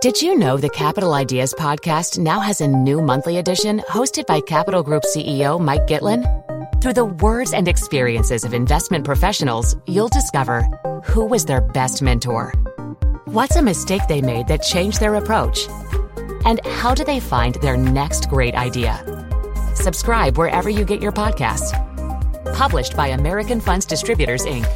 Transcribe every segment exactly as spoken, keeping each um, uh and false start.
Did you know the Capital Ideas podcast now has a new monthly edition hosted by Capital Group C E O Mike Gitlin? Through the words and experiences of investment professionals, you'll discover who was their best mentor, what's a mistake they made that changed their approach, and how do they find their next great idea. Subscribe wherever you get your podcasts. Published by American Funds Distributors, Incorporated.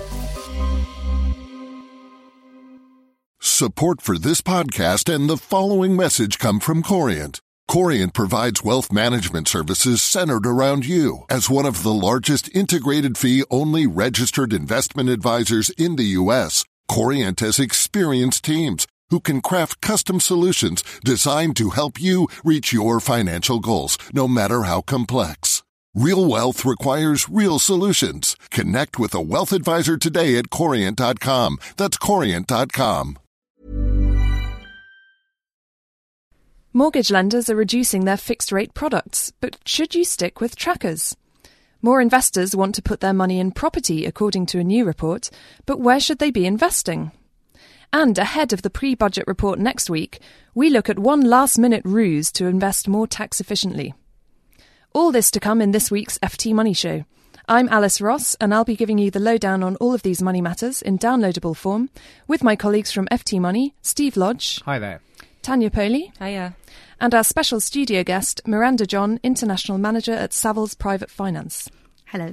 Support for this podcast and the following message come from Corient. Corient provides wealth management services centered around you. As one of the largest integrated fee-only registered investment advisors in the U S, Corient has experienced teams who can craft custom solutions designed to help you reach your financial goals, no matter how complex. Real wealth requires real solutions. Connect with a wealth advisor today at corient dot com. That's corient dot com. Mortgage lenders are reducing their fixed-rate products, but should you stick with trackers? More investors want to put their money in property, according to a new report, but where should they be investing? And ahead of the pre-budget report next week, we look at one last-minute ruse to invest more tax-efficiently. All this to come in this week's F T Money Show. I'm Alice Ross, and I'll be giving you the lowdown on all of these money matters in downloadable form with my colleagues from F T Money, Steve Lodge. Hi there. Tanya Poley. Hiya. And our special studio guest, Miranda John, International Manager at Savills Private Finance. Hello.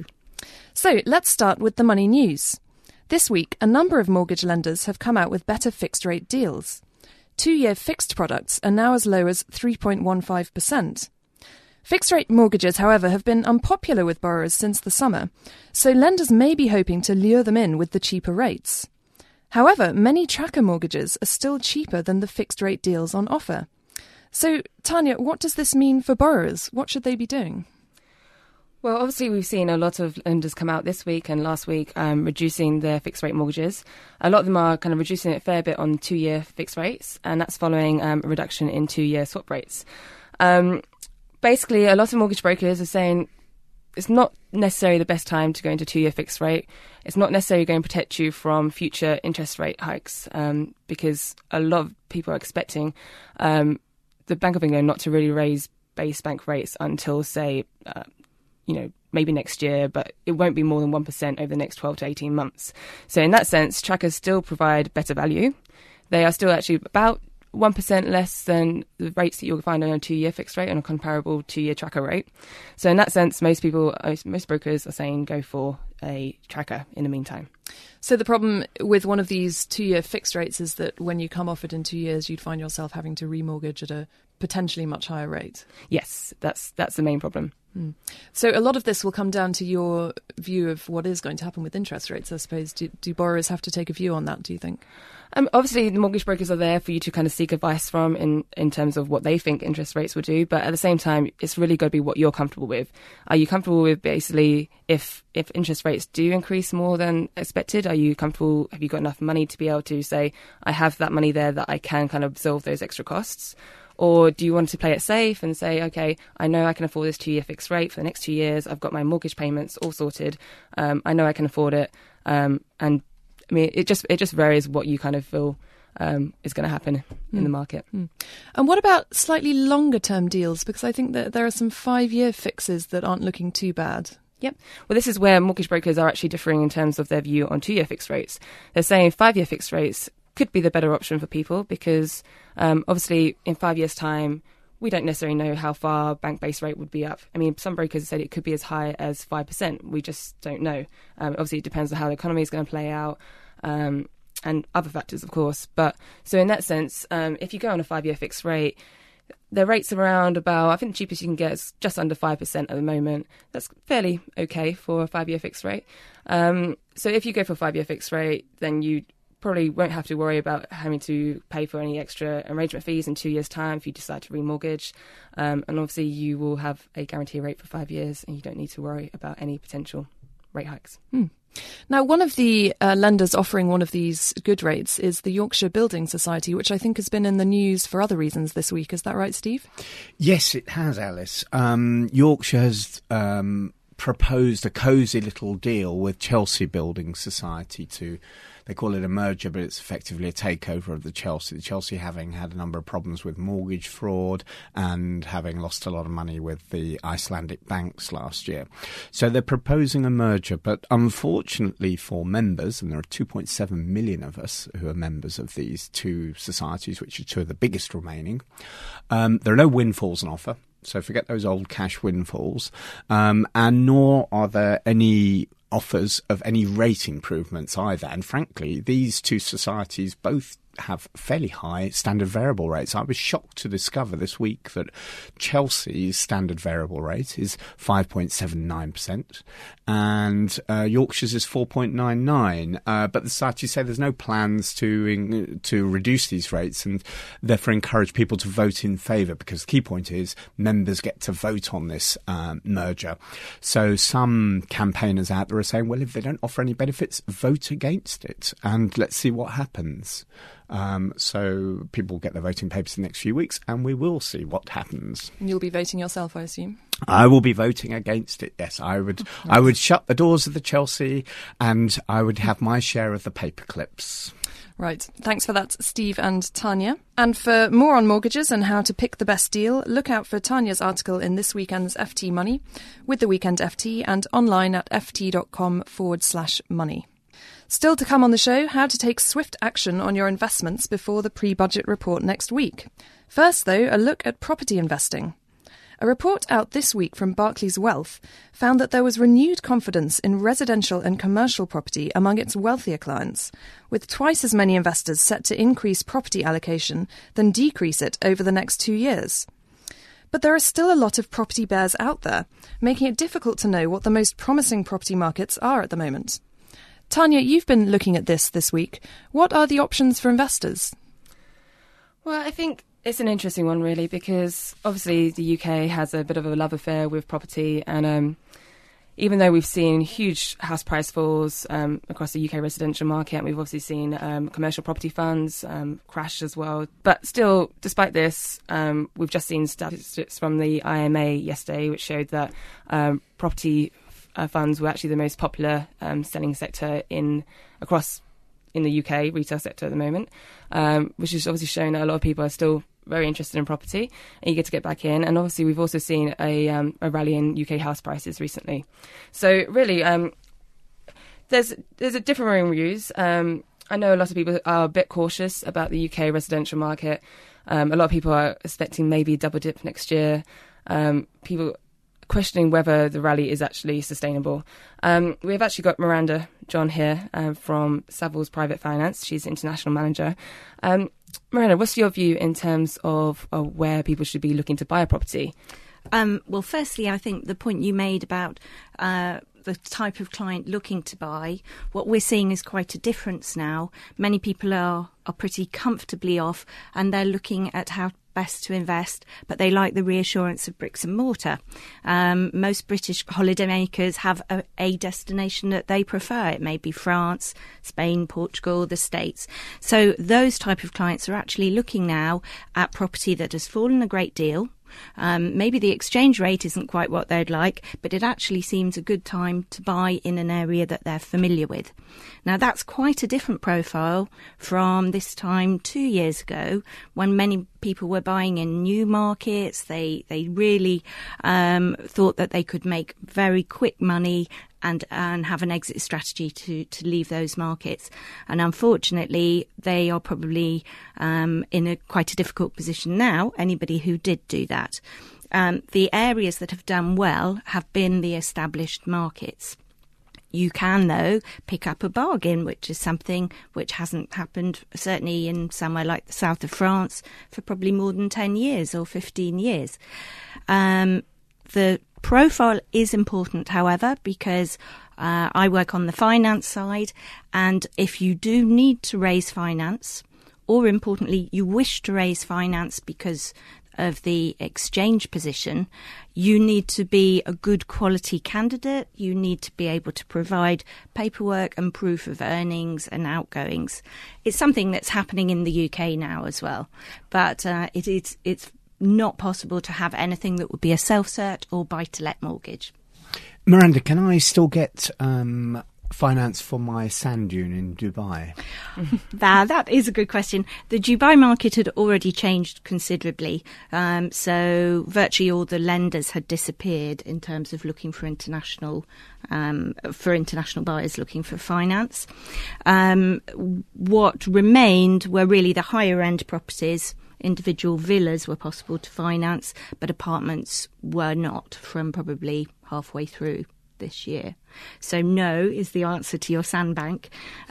So let's start with the money news. This week, a number of mortgage lenders have come out with better fixed-rate deals. Two-year fixed products are now as low as three point one five percent. Fixed-rate mortgages, however, have been unpopular with borrowers since the summer, so lenders may be hoping to lure them in with the cheaper rates. However, many tracker mortgages are still cheaper than the fixed-rate deals on offer. So, Tanya, what does this mean for borrowers? What should they be doing? Well, obviously, we've seen a lot of lenders come out this week and last week um, reducing their fixed-rate mortgages. A lot of them are kind of reducing it a fair bit on two-year fixed rates, and that's following um, a reduction in two-year swap rates. Um, basically, a lot of mortgage brokers are saying it's not necessarily the best time to go into two-year fixed rate. It's not necessarily going to protect you from future interest rate hikes um, because a lot of people are expecting um, the Bank of England not to really raise base bank rates until, say, uh, you know, maybe next year, but it won't be more than one percent over the next twelve to eighteen months. So in that sense, trackers still provide better value. They are still actually about one percent less than the rates that you'll find on a two-year fixed rate on a comparable two-year tracker rate. So in that sense, most people, most brokers are saying go for a tracker in the meantime. So the problem with one of these two-year fixed rates is that when you come off it in two years, you'd find yourself having to remortgage at a potentially much higher rate. Yes, that's that's the main problem. Mm. So a lot of this will come down to your view of what is going to happen with interest rates, I suppose. Do, do borrowers have to take a view on that, do you think? Um, obviously, the mortgage brokers are there for you to kind of seek advice from in, in terms of what they think interest rates will do. But at the same time, it's really got to be what you're comfortable with. Are you comfortable with basically if if interest rates do increase more than expected? Are you comfortable? Have you got enough money to be able to say, I have that money there that I can kind of absorb those extra costs? Or do you want to play it safe and say, OK, I know I can afford this two-year fixed rate for the next two years. I've got my mortgage payments all sorted. Um, I know I can afford it. Um, and I mean, it just it just varies what you kind of feel um, is going to happen mm. in the market. Mm. And what about slightly longer term deals? Because I think that there are some five-year fixes that aren't looking too bad. Yep. Well, this is where mortgage brokers are actually differing in terms of their view on two-year fixed rates. They're saying five-year fixed rates could be the better option for people because um, obviously in five years' time, we don't necessarily know how far bank base rate would be up. I mean, some brokers said it could be as high as five percent. We just don't know. Um, obviously, it depends on how the economy is going to play out um, and other factors, of course. But so in that sense, um, if you go on a five-year fixed rate, the rates are around about, I think the cheapest you can get is just under five percent at the moment. That's fairly okay for a five-year fixed rate. Um, so if you go for a five-year fixed rate, then you probably won't have to worry about having to pay for any extra arrangement fees in two years' time if you decide to remortgage. Um, and obviously you will have a guarantee rate for five years and you don't need to worry about any potential rate hikes. Hmm. Now, one of the uh, lenders offering one of these good rates is the Yorkshire Building Society, which I think has been in the news for other reasons this week. Is that right, Steve? Yes, it has, Alice. Um, Yorkshire has um, proposed a cosy little deal with Chelsea Building Society to they call it a merger, but it's effectively a takeover of the Chelsea. The Chelsea having had a number of problems with mortgage fraud and having lost a lot of money with the Icelandic banks last year. So they're proposing a merger, but unfortunately for members, and there are two point seven million of us who are members of these two societies, which are two of the biggest remaining, um, there are no windfalls on offer. So forget those old cash windfalls, um, and nor are there any offers of any rate improvements either. And frankly, these two societies both have fairly high standard variable rates. I was shocked to discover this week that Chelsea's standard variable rate is five point seven nine percent and uh, Yorkshire's is four point nine nine. Uh, but the society say there's no plans to to reduce these rates and therefore encourage people to vote in favour, because the key point is members get to vote on this um, merger. So some campaigners out there are saying, well, if they don't offer any benefits, vote against it and let's see what happens. Um, so people get their voting papers in the next few weeks and we will see what happens. You'll be voting yourself, I assume? I will be voting against it, yes. I would nice. I would shut the doors of the Chelsea and I would have my share of the paper clips. Right. Thanks for that, Steve and Tanya. And for more on mortgages and how to pick the best deal, look out for Tanya's article in this weekend's F T Money, with the Weekend F T, and online at ft.com forward slash money. Still to come on the show, how to take swift action on your investments before the pre-budget report next week. First, though, a look at property investing. A report out this week from Barclays Wealth found that there was renewed confidence in residential and commercial property among its wealthier clients, with twice as many investors set to increase property allocation than decrease it over the next two years. But there are still a lot of property bears out there, making it difficult to know what the most promising property markets are at the moment. Tanya, you've been looking at this this week. What are the options for investors? Well, I think it's an interesting one, really, because obviously the U K has a bit of a love affair with property. And um, even though we've seen huge house price falls um, across the U K residential market, and we've obviously seen um, commercial property funds um, crash as well. But still, despite this, um, we've just seen statistics from the I M A yesterday, which showed that um, property Uh, funds were actually the most popular um, selling sector in across in the U K retail sector at the moment, um, which is obviously showing that a lot of people are still very interested in property, eager to get back in. And obviously we've also seen a, um, a rally in U K house prices recently. So really, um, there's there's a differing views. Um, I know a lot of people are a bit cautious about the U K residential market. Um, a lot of people are expecting maybe a double dip next year. Um, people questioning whether the rally is actually sustainable. Um, we've actually got Miranda John here uh, from Savills Private Finance. She's the international manager. Um, Miranda, what's your view in terms of uh, where people should be looking to buy a property? Um, well, firstly, I think the point you made about uh, the type of client looking to buy, what we're seeing is quite a difference now. Many people are, are pretty comfortably off and they're looking at how best to invest, but they like the reassurance of bricks and mortar. Um, most British holidaymakers have a, a destination that they prefer. It may be France, Spain, Portugal, the States. So those type of clients are actually looking now at property that has fallen a great deal. Um, maybe the exchange rate isn't quite what they'd like, but it actually seems a good time to buy in an area that they're familiar with. Now, that's quite a different profile from this time two years ago, when many people were buying in new markets. They they really um, thought that they could make very quick money and and have an exit strategy to, to leave those markets. And unfortunately, they are probably um, in a quite a difficult position now, anybody who did do that. Um, the areas that have done well have been the established markets. You can, though, pick up a bargain, which is something which hasn't happened, certainly in somewhere like the south of France, for probably more than ten years or fifteen years. Um, the profile is important, however, because uh, I work on the finance side, and if you do need to raise finance, or importantly, you wish to raise finance because of the exchange position, you need to be a good quality candidate. You need to be able to provide paperwork and proof of earnings and outgoings. It's something that's happening in the U K now as well, but uh, it, it's it's not possible to have anything that would be a self-cert or buy-to-let mortgage. Miranda, can I still get um, finance for my sand dune in Dubai? that, that is a good question. The Dubai market had already changed considerably. Um, so virtually all the lenders had disappeared in terms of looking for international um, for international buyers looking for finance. Um, what remained were really the higher end properties. Individual villas were possible to finance, but apartments were not from probably halfway through this year. So no is the answer to your sandbank.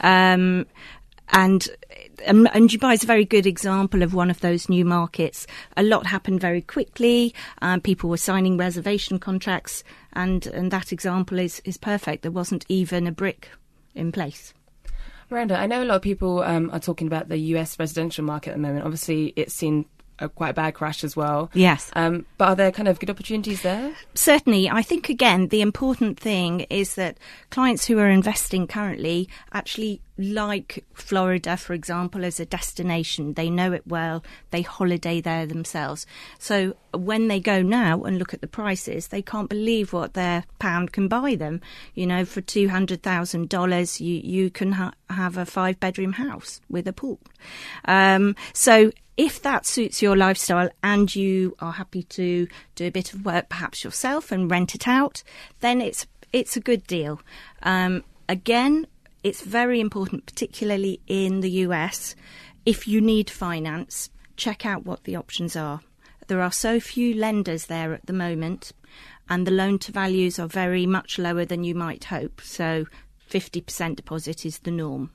Um, and, and Dubai is a very good example of one of those new markets. A lot happened very quickly. Um, people were signing reservation contracts, and, and that example is, is perfect. There wasn't even a brick in place. Miranda, I know a lot of people um, are talking about the U S residential market at the moment. Obviously, it's seen a quite a bad crash as well. Yes. Um, but are there kind of good opportunities there? Certainly. I think, again, the important thing is that clients who are investing currently actually like Florida, for example, as a destination. They know it well. They holiday there themselves. So when they go now and look at the prices, they can't believe what their pound can buy them. You know, for two hundred thousand dollars, you, you can ha- have a five-bedroom house with a pool. Um, so if that suits your lifestyle and you are happy to do a bit of work perhaps yourself and rent it out, then it's it's a good deal. Um, again, it's very important, particularly in the U S, if you need finance, check out what the options are. There are so few lenders there at the moment, and the loan to values are very much lower than you might hope. So fifty percent deposit is the norm.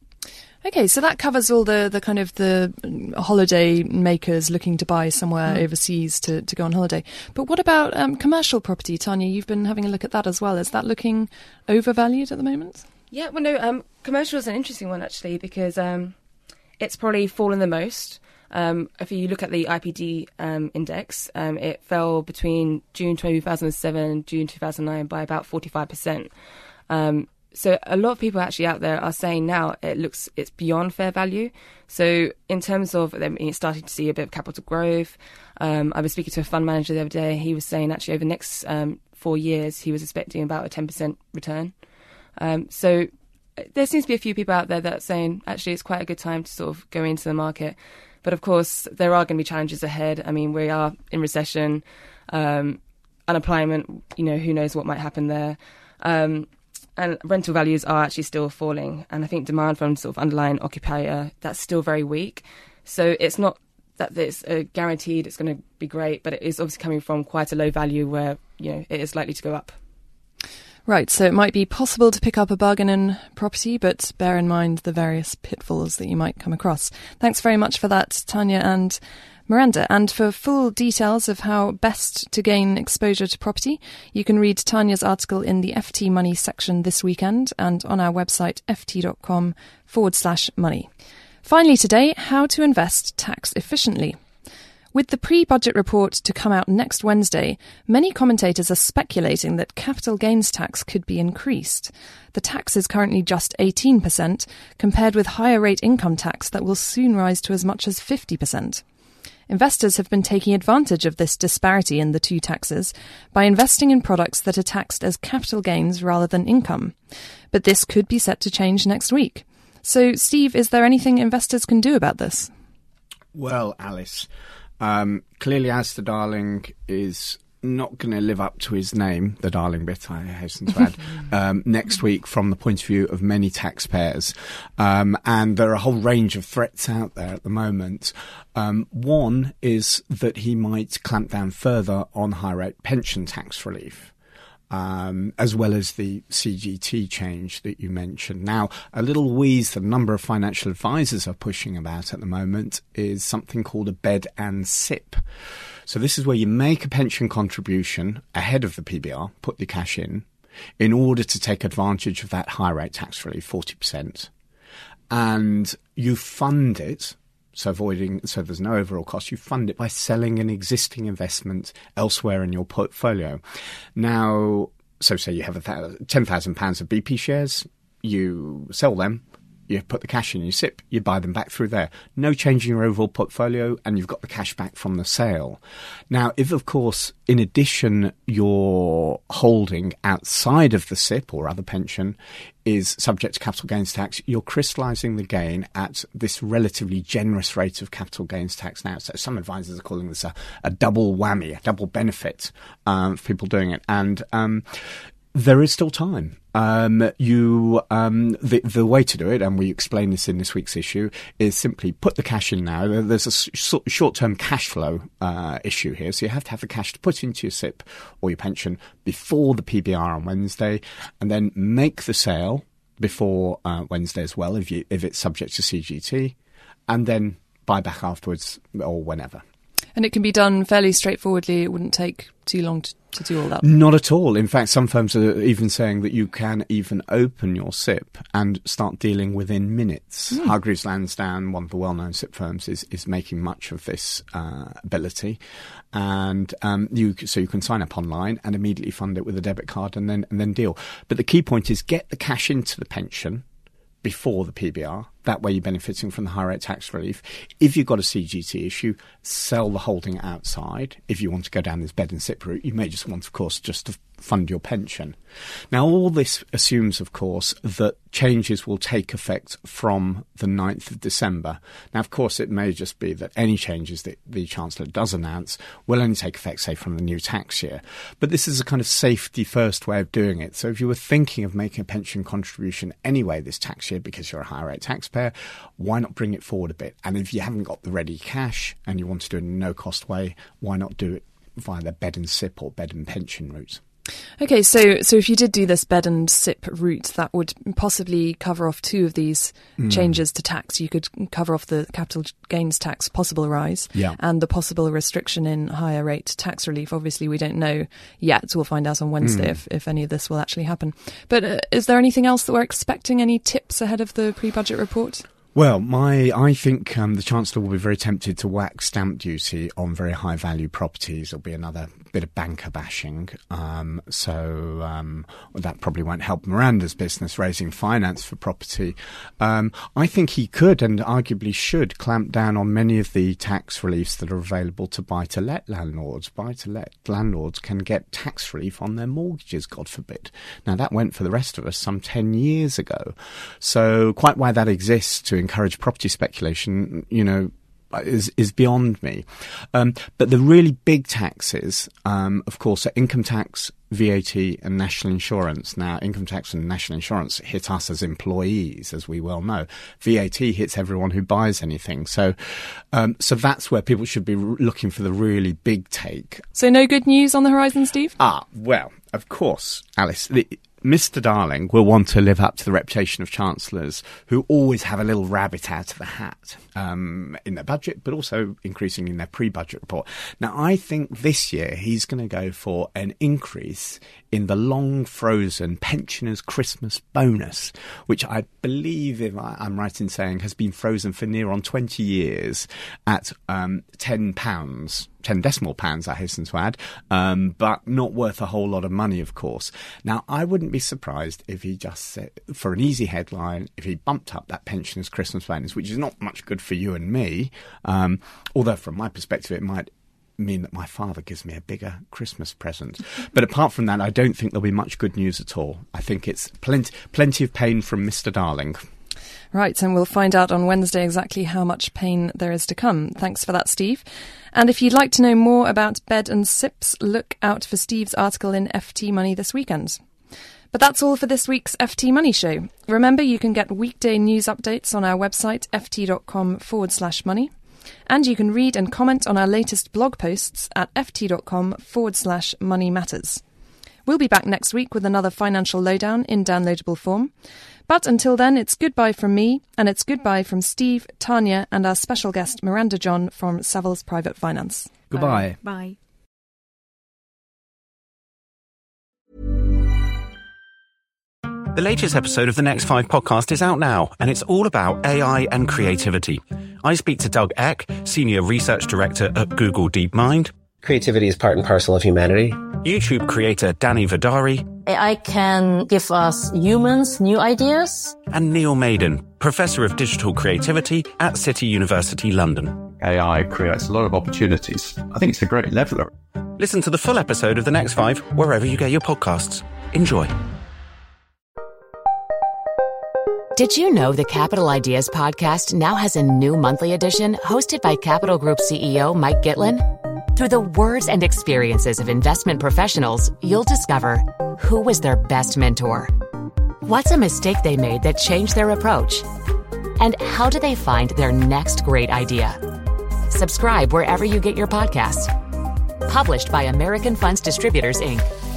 Okay, so that covers all the, the kind of the holiday makers looking to buy somewhere mm. overseas to, to go on holiday. But what about um, commercial property, Tanya? You've been having a look at that as well. Is that looking overvalued at the moment? Yeah, well, no, um, commercial is an interesting one, actually, because um, it's probably fallen the most. Um, if you look at the I P D um, index, um, it fell between June two thousand seven and June two thousand nine by about forty-five percent. Um, so a lot of people actually out there are saying now it looks it's beyond fair value. So in terms of them starting to see a bit of capital growth, um, I was speaking to a fund manager the other day. He was saying actually over the next um, four years he was expecting about a ten percent return. Um, so there seems to be a few people out there that are saying actually it's quite a good time to sort of go into the market. But of course, there are going to be challenges ahead. I mean, we are in recession, um, unemployment, you know, who knows what might happen there. Um, and rental values are actually still falling. And I think demand from sort of underlying occupier, that's still very weak. So it's not that it's uh, guaranteed it's going to be great, but it is obviously coming from quite a low value where, you know, it is likely to go up. Right, so it might be possible to pick up a bargain in property, but bear in mind the various pitfalls that you might come across. Thanks very much for that, Tanya and Miranda. And for full details of how best to gain exposure to property, you can read Tanya's article in the F T Money section this weekend and on our website ft.com forward slash money. Finally today, how to invest tax efficiently. With the pre-budget report to come out next Wednesday, many commentators are speculating that capital gains tax could be increased. The tax is currently just eighteen percent, compared with higher rate income tax that will soon rise to as much as fifty percent. Investors have been taking advantage of this disparity in the two taxes by investing in products that are taxed as capital gains rather than income. But this could be set to change next week. So, Steve, is there anything investors can do about this? Well, Alice, Um, clearly, Alistair Darling is not going to live up to his name, the Darling bit, I hasten to add, um, next week from the point of view of many taxpayers. Um, and there are a whole range of threats out there at the moment. Um, one is that he might clamp down further on high-rate pension tax relief. Um, as well as the C G T change that you mentioned. Now, a little wheeze that a number of financial advisors are pushing about at the moment is something called a bed and sip. So this is where you make a pension contribution ahead of the P B R, put the cash in, in order to take advantage of that high rate tax relief, forty percent. And you fund it. So avoiding, so there's no overall cost. You fund it by selling an existing investment elsewhere in your portfolio. Now, so say you have a th- ten thousand pounds of B P shares, you sell them, You put the cash in your S I P, you buy them back through there. No change in your overall portfolio, and you've got the cash back from the sale. Now, if, of course, in addition, your holding outside of the S I P or other pension is subject to capital gains tax, you're crystallising the gain at this relatively generous rate of capital gains tax now. So some advisors are calling this a, a double whammy, a double benefit um, for people doing it. And um, there is still time. Um, you, um, the, the way to do it, and we explain this in this week's issue, is simply put the cash in now. There's a sh- short-term cash flow uh, issue here, so you have to have the cash to put into your S I P or your pension before the P B R on Wednesday, and then make the sale before uh, Wednesday as well, if you if it's subject to C G T, and then buy back afterwards or whenever. And it can be done fairly straightforwardly. It wouldn't take too long to, to do all that. Not at all. In fact, some firms are even saying that you can even open your S I P and start dealing within minutes. Mm. Hargreaves Lansdown, one of the well-known S I P firms, is, is making much of this uh, ability. And um, you so you can sign up online and immediately fund it with a debit card and then and then deal. But the key point is get the cash into the pension before the P B R. That way you're benefiting from the high rate tax relief. If you've got a C G T issue, sell the holding outside. If you want to go down this bed and S I P route, you may just want, of course, just to fund your pension. Now, all this assumes, of course, that changes will take effect from the ninth of December. Now, of course, it may just be that any changes that the Chancellor does announce will only take effect, say, from the new tax year. But this is a kind of safety first way of doing it. So if you were thinking of making a pension contribution anyway this tax year because you're a high rate taxpayer, why not bring it forward a bit? And if you haven't got the ready cash and you want to do it in a no-cost way, why not do it via the bed and S I P or bed and pension route? Okay, so so if you did do this bed and S I P route, that would possibly cover off two of these mm. changes to tax. You could cover off the capital gains tax possible rise yeah. and the possible restriction in higher rate tax relief. Obviously, we don't know yet. We'll find out on Wednesday mm. if, if any of this will actually happen. But uh, is there anything else that we're expecting? Any tips ahead of the pre-budget report? Well, my I think um, the Chancellor will be very tempted to whack stamp duty on very high value properties. There'll be another bit of banker bashing. Um, so um, that probably won't help Miranda's business raising finance for property. Um, I think he could and arguably should clamp down on many of the tax reliefs that are available to buy-to-let landlords. Buy-to-let landlords can get tax relief on their mortgages, God forbid. Now, that went for the rest of us some ten years ago. So quite why that exists to encourage property speculation, you know, is is beyond me. Um, but the really big taxes, um, of course, are income tax, V A T and national insurance. Now, income tax and national insurance hit us as employees, as we well know. V A T hits everyone who buys anything. So um, so that's where people should be r- looking for the really big take. So no good news on the horizon, Steve? Ah, well, of course, Alice. The, Mister Darling will want to live up to the reputation of chancellors who always have a little rabbit out of the hat um, in their budget, but also increasing in their pre-budget report. Now, I think this year he's going to go for an increase in the long-frozen pensioners' Christmas bonus, which I believe, if I, I'm right in saying, has been frozen for near on twenty years at um, ten pounds. ten decimal pounds, I hasten to add, um, but not worth a whole lot of money, of course. Now, I wouldn't be surprised if he just said, for an easy headline, if he bumped up that pensioners' Christmas bonus, which is not much good for you and me, um, although from my perspective it might mean that my father gives me a bigger Christmas present. But apart from that, I don't think there'll be much good news at all. I think it's plenty, plenty of pain from Mister Darling. Right, and we'll find out on Wednesday exactly how much pain there is to come. Thanks for that, Steve. And if you'd like to know more about bed and S I Ps, look out for Steve's article in F T Money this weekend. But that's all for this week's F T Money Show. Remember, you can get weekday news updates on our website, ft.com forward slash money. And you can read and comment on our latest blog posts at ft.com forward slash money matters. We'll be back next week with another financial lowdown in downloadable form. But until then, it's goodbye from me, and it's goodbye from Steve, Tanya, and our special guest, Miranda John from Savills Private Finance. Goodbye. Bye. The latest episode of the Next Five podcast is out now, and it's all about A I and creativity. I speak to Doug Eck, Senior Research Director at Google DeepMind. Creativity is part and parcel of humanity. YouTube creator Danny Vidari. A I can give us humans new ideas. And Neil Maiden, Professor of Digital Creativity at City University London. A I creates a lot of opportunities. I think it's a great leveler. Listen to the full episode of The Next Five wherever you get your podcasts. Enjoy. Did you know the Capital Ideas podcast now has a new monthly edition hosted by Capital Group C E O Mike Gitlin? Through the words and experiences of investment professionals, you'll discover who was their best mentor, what's a mistake they made that changed their approach, and how do they find their next great idea. Subscribe wherever you get your podcasts. Published by American Funds Distributors, Incorporated